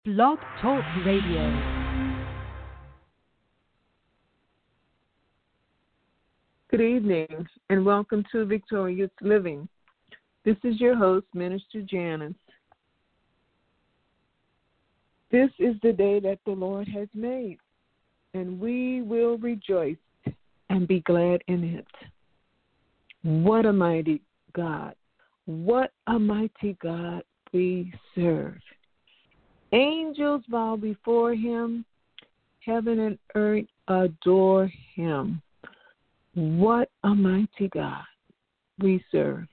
Blog Talk Radio. Good evening and welcome to Victorious Living. This is your host, Minister Janice. This is the day that the Lord has made, and we will rejoice and be glad in it. What a mighty God. What a mighty God we serve. Angels bow before him. Heaven and earth adore him. What a mighty God we serve.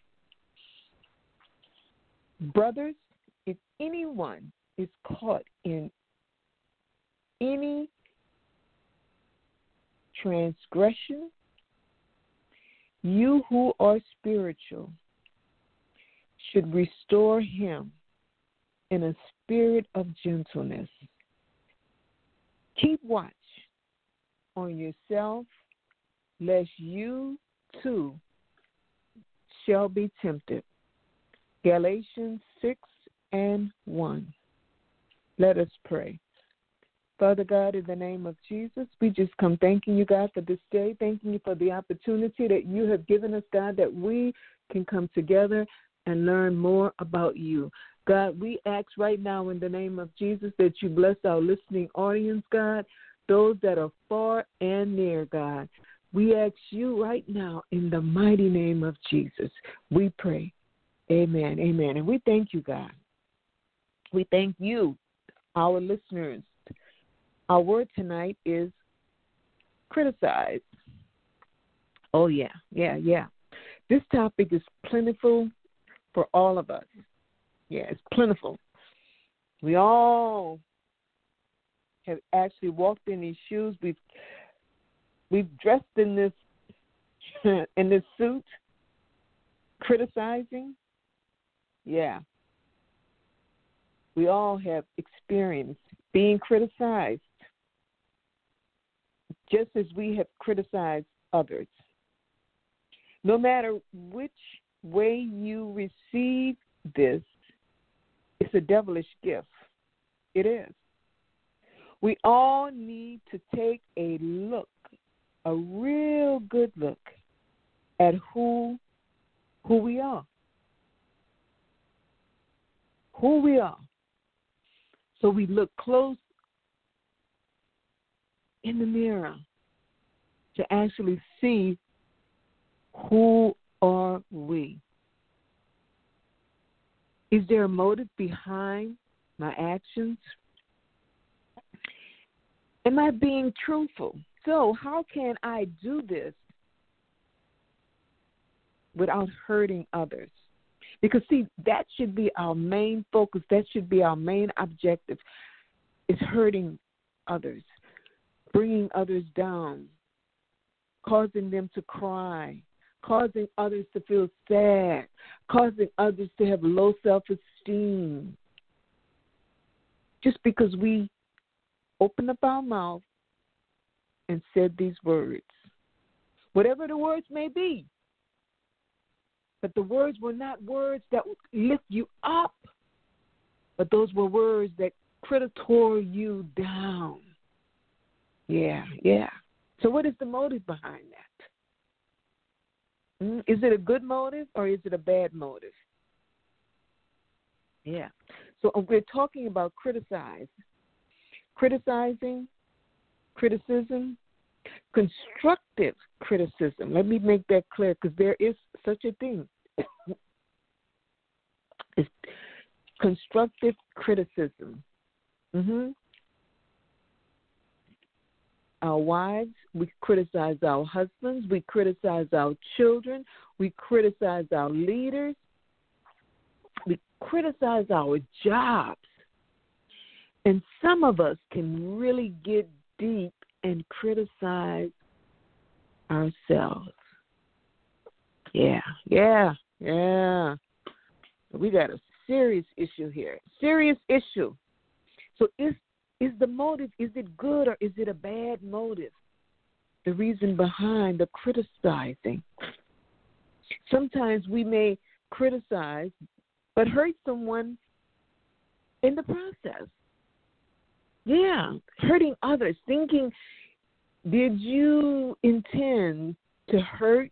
Brothers, if anyone is caught in any transgression, you who are spiritual should restore him in a spirit of gentleness. Keep watch on yourself, lest you too shall be tempted. Galatians 6:1. Let us pray. Father God, in the name of Jesus, we just come thanking you, God, for this day, thanking you for the opportunity that you have given us, God, that we can come together and learn more about you. God, we ask right now in the name of Jesus that you bless our listening audience, God, those that are far and near, God. We ask you right now in the mighty name of Jesus. We pray. Amen. Amen. And we thank you, God. We thank you, our listeners. Our word tonight is criticize. Oh, yeah. This topic is plentiful for all of us. Yeah, it's plentiful. We all have actually walked in these shoes. We've dressed in this suit, criticizing. Yeah. We all have experienced being criticized, just as we have criticized others. No matter which way you receive this, it's a devilish gift. It is. We all need to take a look, a real good look at who we are. Who we are. So we look close in the mirror to actually see who are we. Is there a motive behind my actions? Am I being truthful? So how can I do this without hurting others? Because, see, that should be our main focus. That should be our main objective, is hurting others, bringing others down, causing them to cry, causing others to feel sad, causing others to have low self-esteem. Just because we opened up our mouth and said these words, whatever the words may be. But the words were not words that would lift you up, but those were words that could have tore you down. Yeah. So what is the motive behind that? Is it a good motive or is it a bad motive? Yeah. So we're talking about criticizing, criticism, constructive criticism. Let me make that clear, because there is such a thing. It's constructive criticism. Our wives, we criticize our husbands, we criticize our children, we criticize our leaders, we criticize our jobs. And some of us can really get deep and criticize ourselves. Yeah. We got a serious issue here. Serious issue. So is the motive, is it good or is it a bad motive? The reason behind the criticizing. Sometimes we may criticize but hurt someone in the process. Yeah, hurting others, thinking, did you intend to hurt?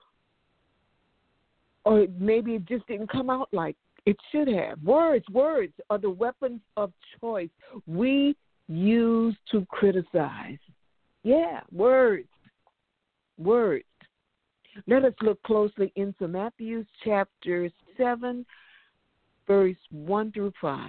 Or maybe it just didn't come out like it should have. Words are the weapons of choice we use to criticize. Yeah, words. Let us look closely into Matthew chapter 7, verse 1 through 5.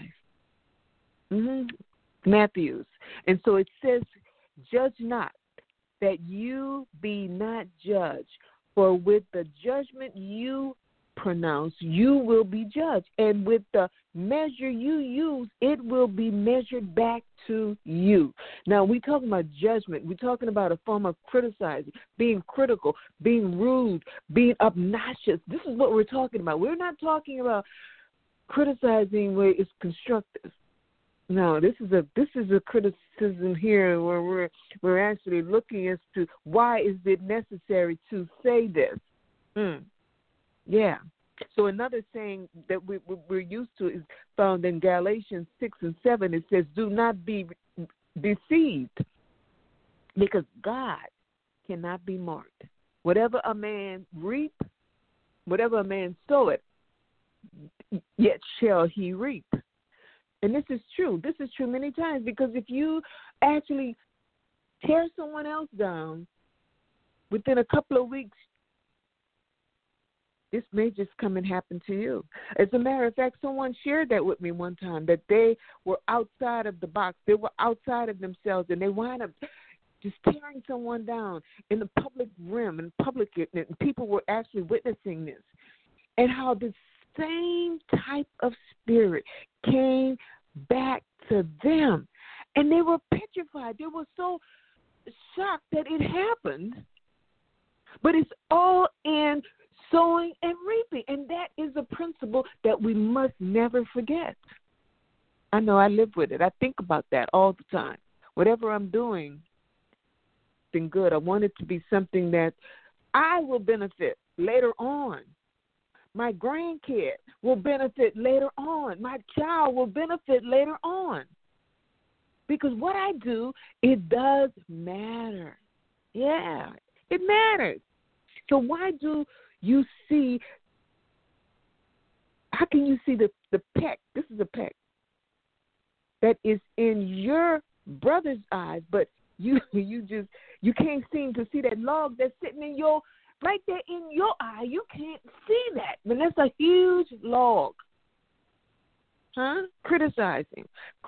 Matthew. And so it says, judge not, that you be not judged. For with the judgment you pronounce, you will be judged. And with the measure you use, it will be measured back to you. Now, we're talking about judgment. We're talking about a form of criticizing, being critical, being rude, being obnoxious. This is what we're talking about. We're not talking about criticizing where it's constructive. No, this is a criticism here where we're actually looking as to why is it necessary to say this. Yeah. So another saying that we're used to is found in Galatians 6 and 7. It says, do not be deceived, because God cannot be mocked. Whatever a man reap, whatever a man soweth, yet shall he reap. And this is true. This is true many times, because if you actually tear someone else down, within a couple of weeks, this may just come and happen to you. As a matter of fact, someone shared that with me one time, that they were outside of the box. They were outside of themselves, and they wound up just tearing someone down in the public realm, and people were actually witnessing this. And how the same type of spirit came back to them. And they were petrified. They were so shocked that it happened. But it's all in sowing and reaping. And that is a principle that we must never forget. I know I live with it. I think about that all the time. Whatever I'm doing, been good. I want it to be something that I will benefit later on. My grandkid will benefit later on. My child will benefit later on. Because what I do, it does matter. Yeah, it matters. So why do you see, how can you see the peck? This is a peck that is in your brother's eyes, but you can't seem to see that log that's sitting in your, right there in your eye. You can't see that. But that's a huge log. Criticizing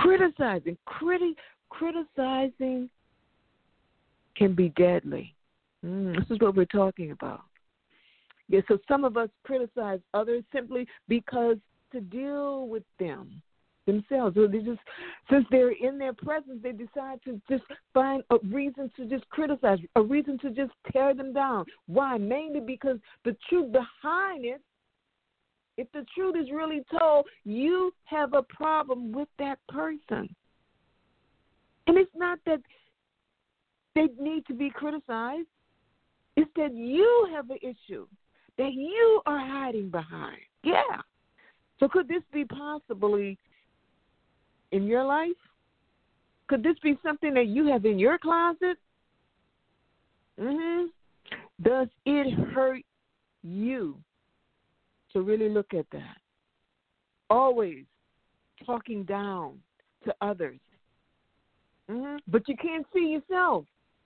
can be deadly. This is what we're talking about. Yeah, so some of us criticize others simply because to deal with themselves. Or they just, since they're in their presence, they decide to just find a reason to just criticize, a reason to just tear them down. Why? Mainly because the truth behind it, if the truth is really told, you have a problem with that person. And it's not that they need to be criticized. It's that you have an issue that you are hiding behind. Yeah. So could this be possibly in your life? Could this be something that you have in your closet? Does it hurt you to really look at that? Always talking down to others. But you can't see yourself.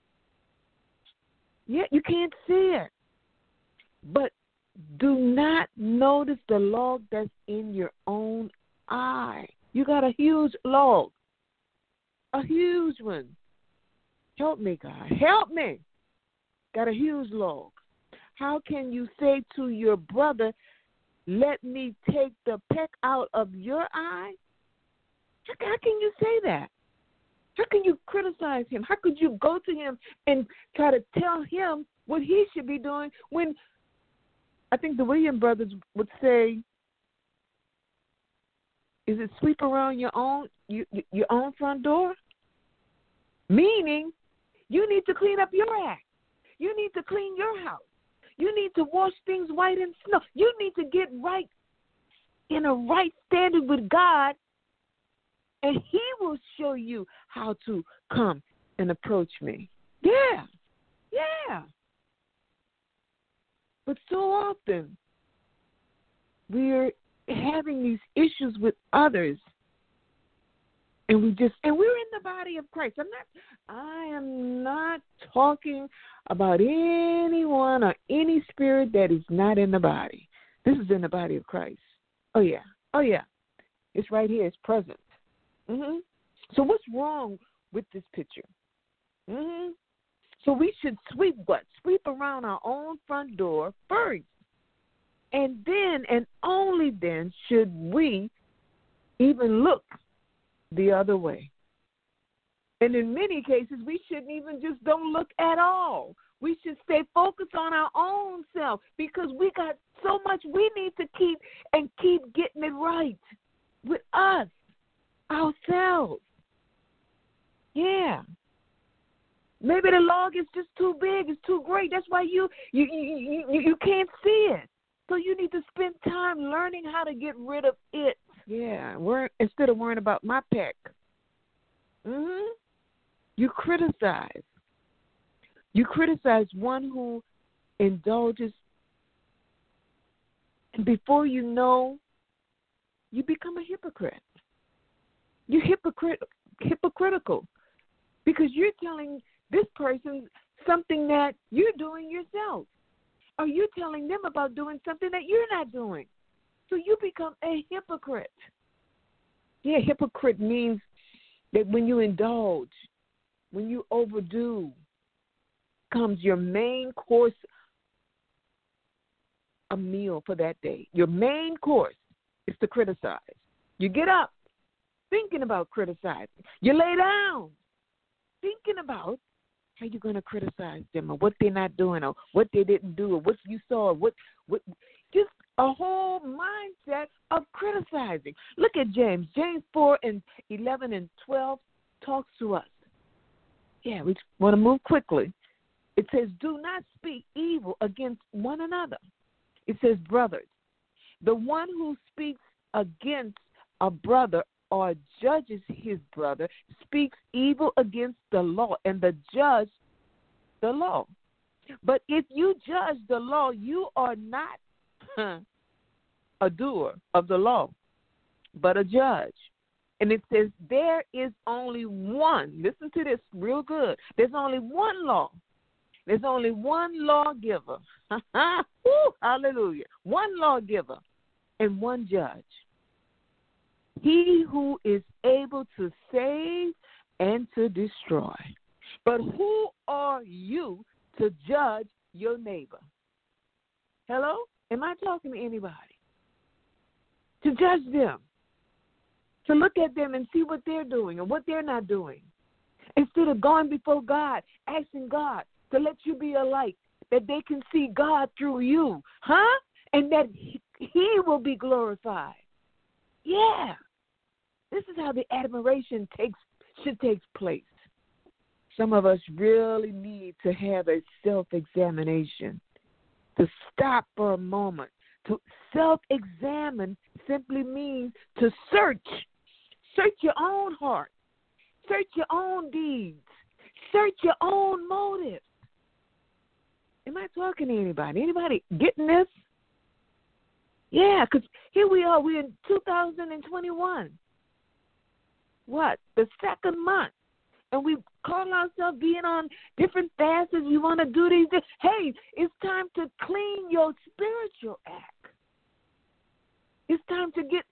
Yeah, you can't see it. But do not notice the log that's in your own eye. You got a huge log, a huge one. Help me, God. Help me. Got a huge log. How can you say to your brother, let me take the peck out of your eye? How can you say that? How can you criticize him? How could you go to him and try to tell him what he should be doing when I think the Williams brothers would say, is it sweep around your own front door? Meaning, you need to clean up your act. You need to clean your house. You need to wash things white in snow. You need to get right in a right standard with God and he will show you how to come and approach me. Yeah. But so often, we're having these issues with others, and we're in the body of Christ. I am not talking about anyone or any spirit that is not in the body. This is in the body of Christ. Oh yeah. It's right here. It's present. So what's wrong with this picture? So we should sweep what? Sweep around our own front door first. And then, and only then, should we even look the other way. And in many cases, we shouldn't even just don't look at all. We should stay focused on our own self because we got so much we need to keep getting it right with us, ourselves. Yeah. Maybe the log is just too big, it's too great. That's why you can't see it. So you need to spend time learning how to get rid of it. Yeah, instead of worrying about my peck. You criticize. You criticize one who indulges, and before you know, you become a hypocrite. You're hypocritical because you're telling this person something that you're doing yourself, or you're telling them about doing something that you're not doing. So you become a hypocrite. Yeah, hypocrite means that when you indulge, when you overdo, comes your main course, a meal for that day. Your main course is to criticize. You get up thinking about criticizing. You lay down thinking about how you're going to criticize them or what they're not doing or what they didn't do or what you saw or what just a whole mindset of criticizing. Look at James. James 4:11 and 12 talks to us. Yeah, we want to move quickly. It says, do not speak evil against one another. It says, brothers, the one who speaks against a brother or judges his brother speaks evil against the law and the judge the law. But if you judge the law, you are not a doer of the law, but a judge. And it says there is only one. Listen to this real good. There's only one law. There's only one lawgiver. Hallelujah. One lawgiver and one judge. He who is able to save and to destroy. But who are you to judge your neighbor? Hello? Am I talking to anybody? To judge them. To look at them and see what they're doing and what they're not doing. Instead of going before God, asking God to let you be a light, that they can see God through you. And that he will be glorified. Yeah. This is how the admiration should take place. Some of us really need to have a self-examination, to stop for a moment. To self-examine simply means to search your own heart, search your own deeds, search your own motives. Am I talking to anybody? Anybody getting this? Yeah, because here we are. We're in 2021. What? The second month. And we call ourselves being on different fasts. We want to do these things. Hey, it's time to clean your spiritual act. It's time to get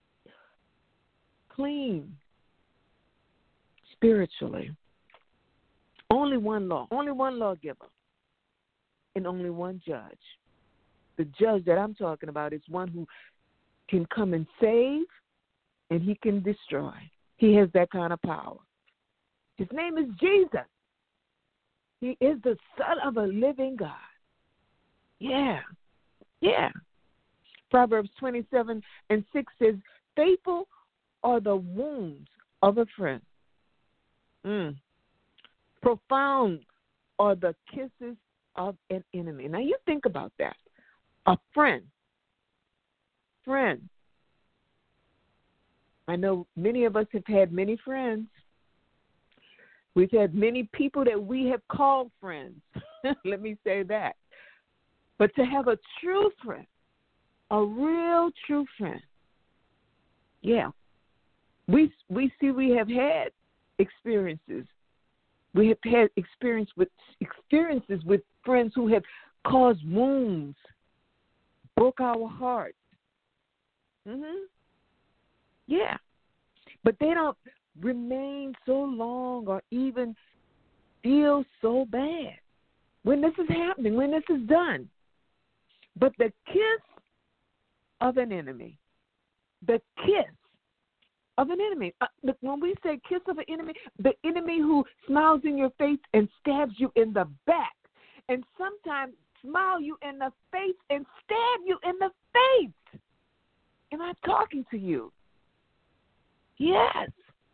clean spiritually. Only one law, only one lawgiver, and only one judge. The judge that I'm talking about is one who can come and save, and he can destroy. He has that kind of power. His name is Jesus. He is the Son of a living God. Yeah. Proverbs 27:6 says, faithful are the wounds of a friend. Profound are the kisses of an enemy. Now you think about that. A friend. I know many of us have had many friends. We've had many people that we have called friends. Let me say that. But to have a true friend, a real true friend, yeah. We have had experiences. We have had experiences with friends who have caused wounds, broke our hearts. Yeah. But they don't remain so long or even feel so bad when this is happening, when this is done. But the kiss of an enemy, the kiss of an enemy. When we say kiss of an enemy, the enemy who smiles in your face and stabs you in the back, and sometimes smile you in the face and stab you in the face. Am I talking to you? Yes.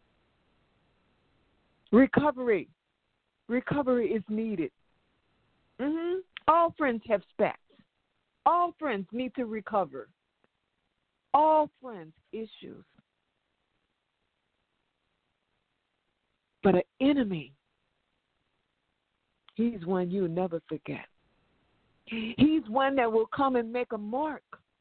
Recovery is needed. All friends have spats. All friends need to recover. All friends issues. But an enemy, he's one you'll never forget. He's one that will come and make a mark.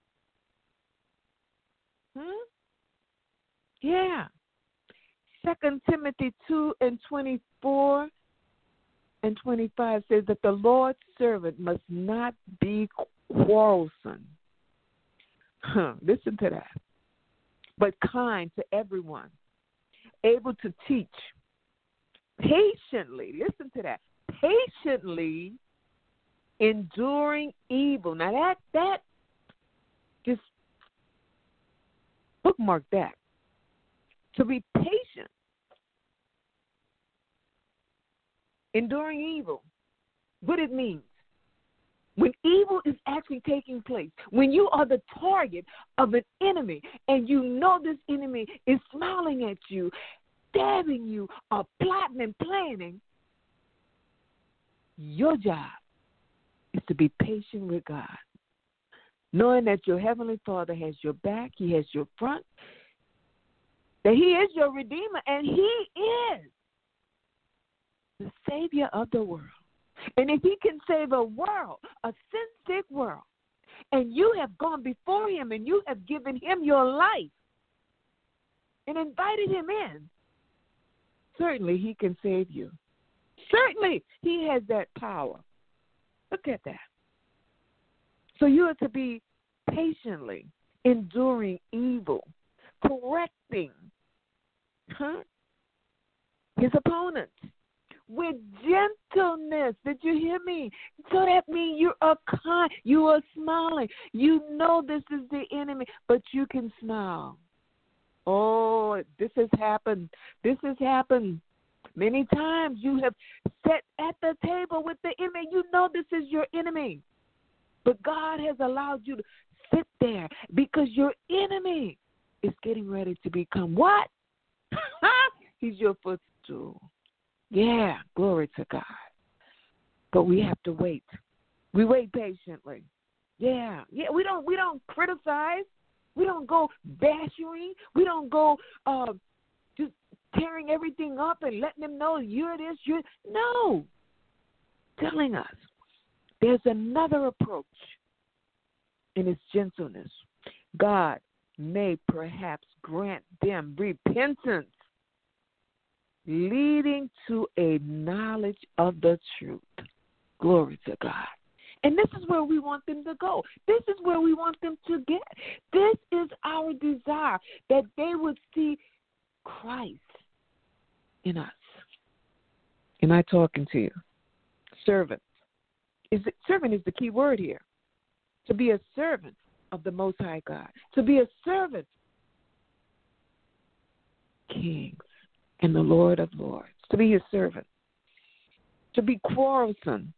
Yeah. 2 Timothy 2:24 and 25 says that the Lord's servant must not be quarrelsome. Listen to that. But kind to everyone, able to teach, patiently, listen to that, patiently enduring evil. Now that just bookmark that. To be patient, enduring evil, what it means. When evil is actually taking place, when you are the target of an enemy and you know this enemy is smiling at you, stabbing you, or plotting and planning, your job is to be patient with God, knowing that your Heavenly Father has your back, He has your front, that He is your Redeemer, and He is the Savior of the world. And if He can save a world, a sin-sick world, and you have gone before Him and you have given Him your life and invited Him in, certainly He can save you. Certainly He has that power. Look at that. So you are to be patiently enduring evil, correcting his opponents with gentleness. Did you hear me? So that means you are kind, you are smiling. You know this is the enemy, but you can smile. Oh, this has happened. This has happened. Many times you have sat at the table with the enemy. You know this is your enemy. But God has allowed you to sit there because your enemy is getting ready to become what? He's your footstool. Yeah, glory to God. But we have to wait. We wait patiently. Yeah. We don't criticize. We don't go bashing. We don't go just tearing everything up and letting them know you're this, you're no. Telling us there's another approach, and it's gentleness. God may perhaps grant them repentance, leading to a knowledge of the truth. Glory to God. And this is where we want them to go. This is where we want them to get. This is our desire, that they would see Christ in us. Am I talking to you? Servant. Servant is the key word here. To be a servant of the Most High God. To be a servant, kings and the Lord of Lords. To be His servant. To be quarrelsome.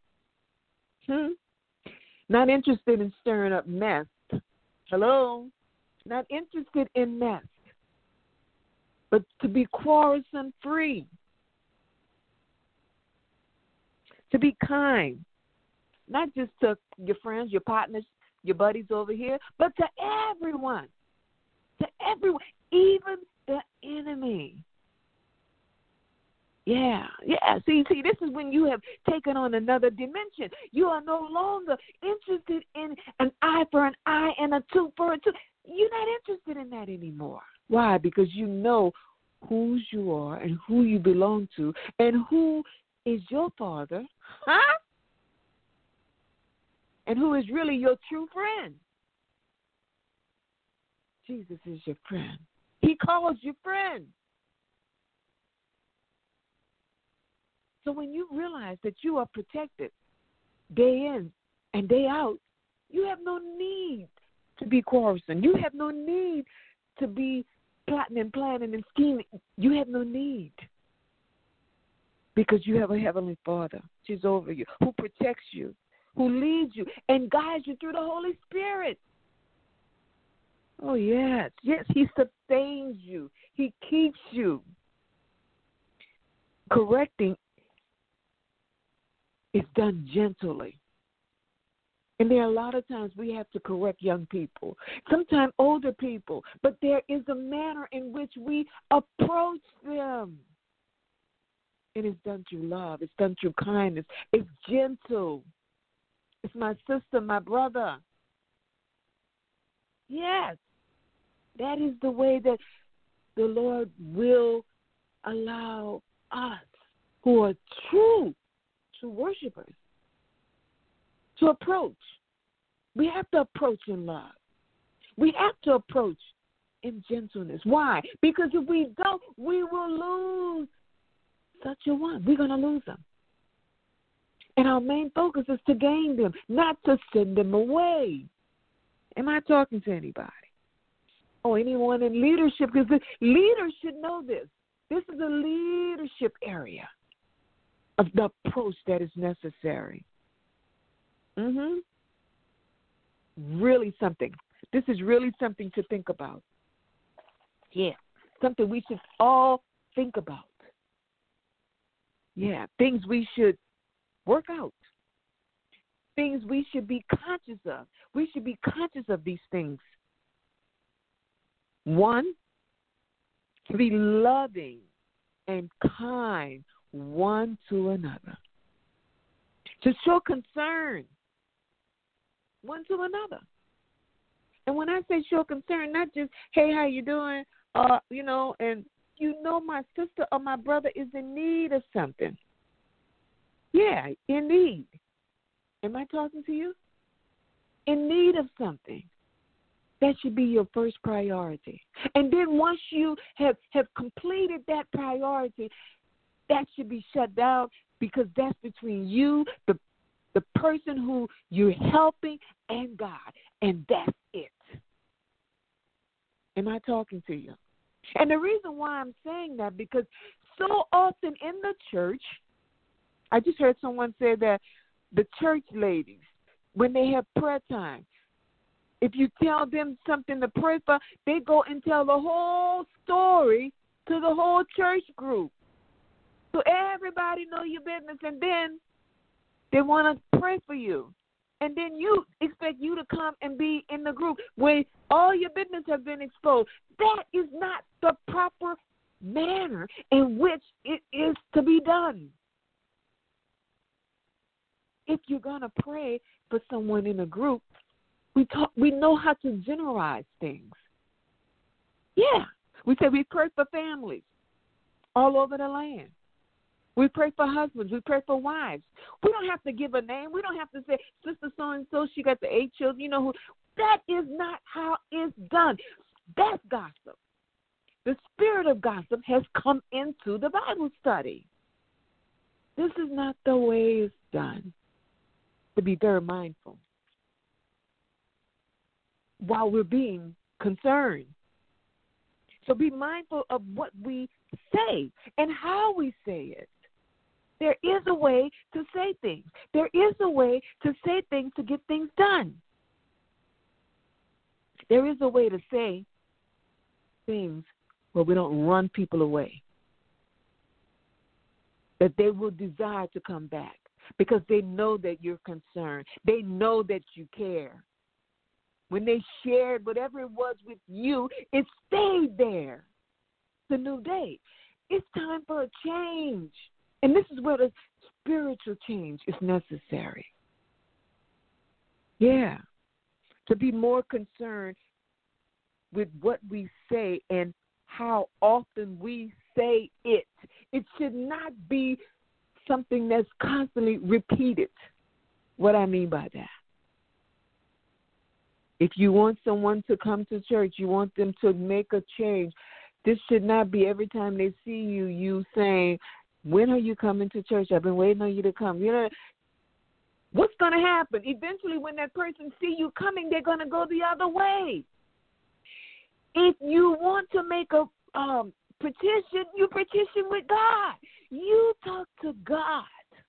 Not interested in stirring up mess. Hello? Not interested in mess. But to be quarrelsome free. To be kind. Not just to your friends, your partners, your buddies over here, but to everyone. To everyone. Even the enemy. Yeah. See, this is when you have taken on another dimension. You are no longer interested in an eye for an eye and a tooth for a tooth. You're not interested in that anymore. Why? Because you know whose you are and who you belong to and who is your father, and who is really your true friend. Jesus is your friend. He calls you friend. So when you realize that you are protected day in and day out, you have no need to be quarrelsome. You have no need to be plotting and planning and scheming. You have no need, because you have a heavenly Father who's over you, who protects you, who leads you and guides you through the Holy Spirit. Oh, yes, he sustains you. He keeps you. Correcting is done gently. And there are a lot of times we have to correct young people, sometimes older people, but there is a manner in which we approach them. And it's done through love. It's done through kindness. It's gentle. It's my sister, my brother. Yes, that is the way that the Lord will allow us who are true worshipers to approach. We have to approach in love. We have to approach in gentleness. Why? Because if we don't, we will lose such a one. We're going to lose them. And our main focus is to gain them, not to send them away. Am I talking to anybody? Or anyone in leadership? Because the leaders should know this. This is a leadership area of the approach that is necessary. Really something. This is really something to think about. Yeah, something we should all think about. Yeah, things we should work out. Things we should be conscious of. We should be conscious of these things. One, to be loving and kind one to another. To show concern one to another. And when I say show concern, not just, hey, how you doing? And my sister or my brother is in need of something. Yeah, in need. Am I talking to you? In need of something. That should be your first priority. And then once you have completed that priority, that should be shut down, because that's between you, the person who you're helping, and God. And that's it. Am I talking to you? And the reason why I'm saying that, because so often in the church, I just heard someone say that the church ladies, when they have prayer time, if you tell them something to pray for, they go and tell the whole story to the whole church group. So everybody know your business, and then they want to pray for you. And then you expect you to come and be in the group where all your business has been exposed. That is not the proper manner in which it is to be done. If you're going to pray for someone in a group, we know how to generalize things. Yeah. We say we pray for families all over the land. We pray for husbands. We pray for wives. We don't have to give a name. We don't have to say, Sister so-and-so, she got the 8 children. You know who? That is not how it's done. That's gossip. The spirit of gossip has come into the Bible study. This is not the way it's done. To be very mindful while we're being concerned. So be mindful of what we say and how we say it. There is a way to say things. There is a way to say things to get things done. There is a way to say things where we don't run people away, that they will desire to come back because they know that you're concerned. They know that you care. When they shared whatever it was with you, it stayed there. the new day. It's time for a change. And this is where the spiritual change is necessary. Yeah. To be more concerned with what we say and how often we say it. It should not be something that's constantly repeated. What I mean by that. If you want someone to come to church, you want them to make a change, this should not be every time they see you, you saying, when are you coming to church? I've been waiting on you to come. You know, what's going to happen? Eventually, when that person see you coming, they're going to go the other way. If you want to make a petition, you petition with God. You talk to God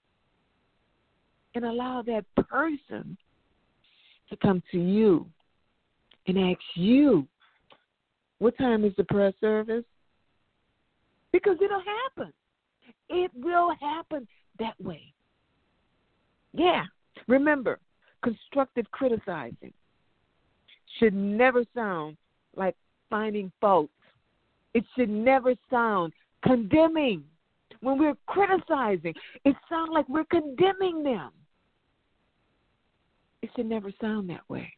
and allow that person to come to you and ask you, what time is the prayer service? Because it'll happen. It will happen that way. Yeah. Remember, constructive criticizing should never sound like finding fault. It should never sound condemning. When we're criticizing, it sounds like we're condemning them. It should never sound that way.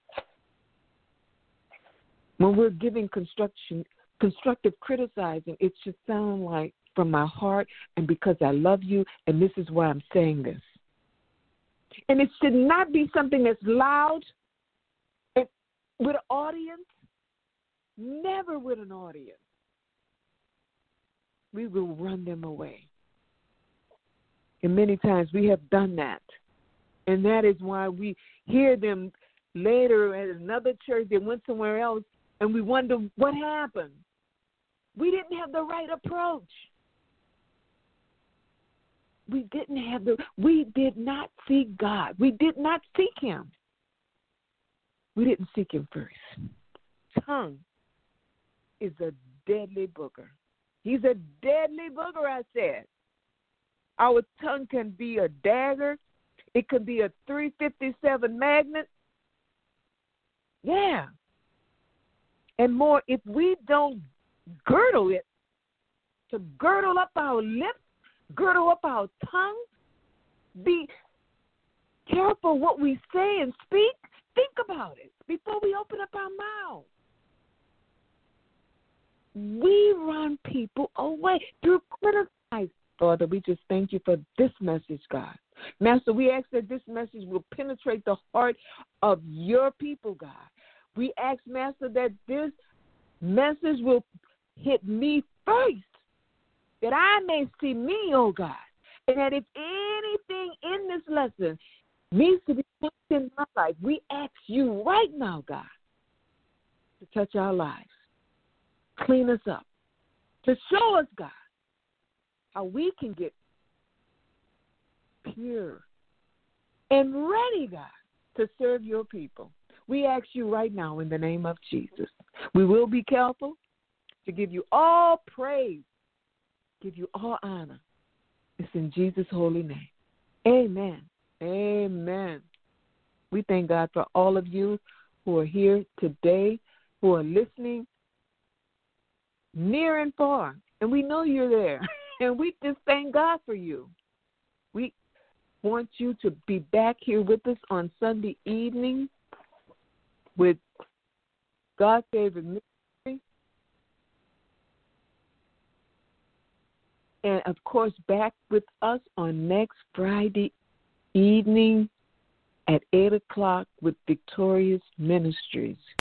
When we're giving constructive criticizing, it should sound like from my heart and because I love you, and this is why I'm saying this. And it should not be something that's loud and with an audience. Never with an audience. We will run them away. And many times we have done that. And that is why we hear them later at another church. They went somewhere else, and we wonder what happened. We didn't have the right approach. We did not seek God. We did not seek him. We didn't seek him first. Tongue is a deadly booger. He's a deadly booger, I said. Our tongue can be a dagger. It could be a 357 magnet. Yeah. And more, if we don't girdle it, to girdle up our lips, girdle up our tongue, be careful what we say and speak. Think about it before we open up our mouth. We run people away through criticizing. Father, we just thank you for this message, God. Master, we ask that this message will penetrate the heart of your people, God. We ask, Master, that this message will hit me first, that I may see me, oh God, and that if anything in this lesson needs to be touched in my life, we ask you right now, God, to touch our lives, clean us up, to show us, God, how we can get pure and ready, God, to serve your people. We ask you right now in the name of Jesus. We will be careful to give you all praise, give you all honor. It's in Jesus' holy name. Amen. Amen. We thank God for all of you who are here today, who are listening near and far. And we know you're there. And we just thank God for you. We want you to be back here with us on Sunday evening with God's Favorite Ministry. And, of course, back with us on next Friday evening at 8 o'clock with Victorious Ministries.